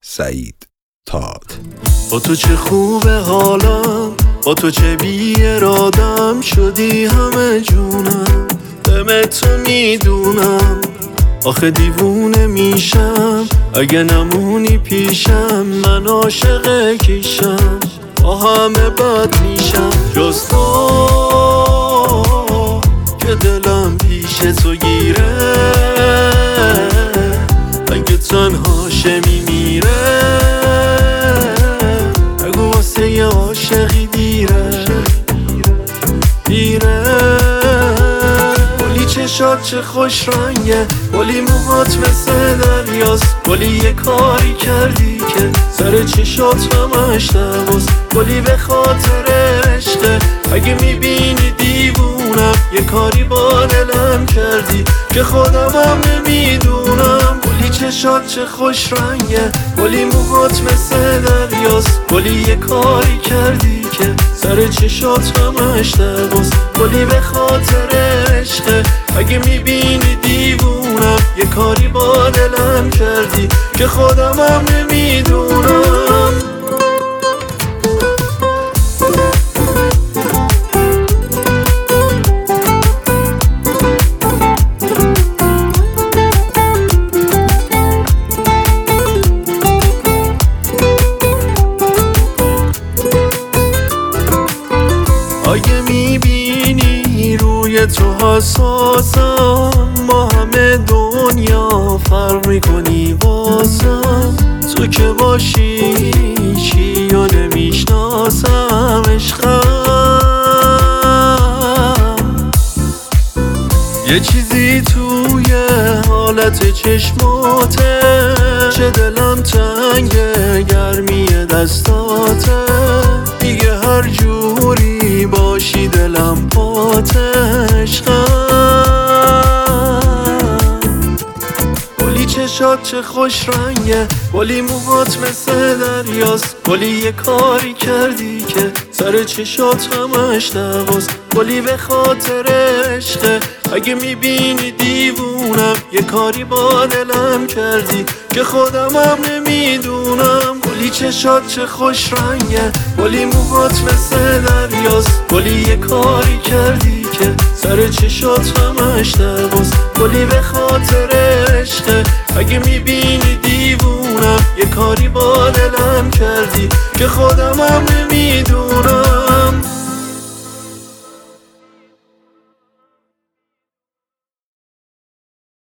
سعید تاد. با تو چه خوبه حالم، با تو چه بی ارادم، شدی همه جونم، دم تو میدونم. آخه دیوونه میشم اگه نمونی پیشم، من عاشق کیشم، با همه بد میشم. جز تو که دلم پیش تو گیره، اگه تنهاشه میمیره، اگه واسه یه عاشقی دیره گلی چشات چه خوش رنگه، گلی موهات مثل دریاست، گلی یه کاری کردی که سر چشات همش دواست، گلی به خاطر عشقه، اگه میبینی دیوونم، یه کاری با دلم کردی که خودم هم نمیدونم. گلی چشات چه خوش رنگه، گلی موهات مثل دریاست، گلی یه کاری کردی که سر چشات همش دواست، گلی به خاطر عشقه، اگه میبینی دیوونم، یه کاری با دلم کردی که خودم هم نمیدونم. اگه میبینی روی تو حساسم، با همه دنیا فرق میکنی واسم، تو که باشی چی یا نمیشناسم عشقم. یه چیزی توی حالت چشماته، چه دلم تنگه گرمی دستاته، دیگه هر جوری باشی دلم پاته عشقم. گلی چشات چه خوش رنگه، گلی موهات مثل دریاست، گلی یه کاری کردی که سر چشات همش دواست، گلی به خاطر عشقه، اگه میبینی دیوونم، یه کاری با دلم کردی که خودم هم نمیدونم. گلی چشات چه خوش رنگه، گلی موهات مثل دریاست، گلی یه کاری کردی که سر چشات همش دواست، گلی به خاطر عشقه، اگه میبینی دیوونم، یه کاری با دلم کردی که خودم هم نمیدونم.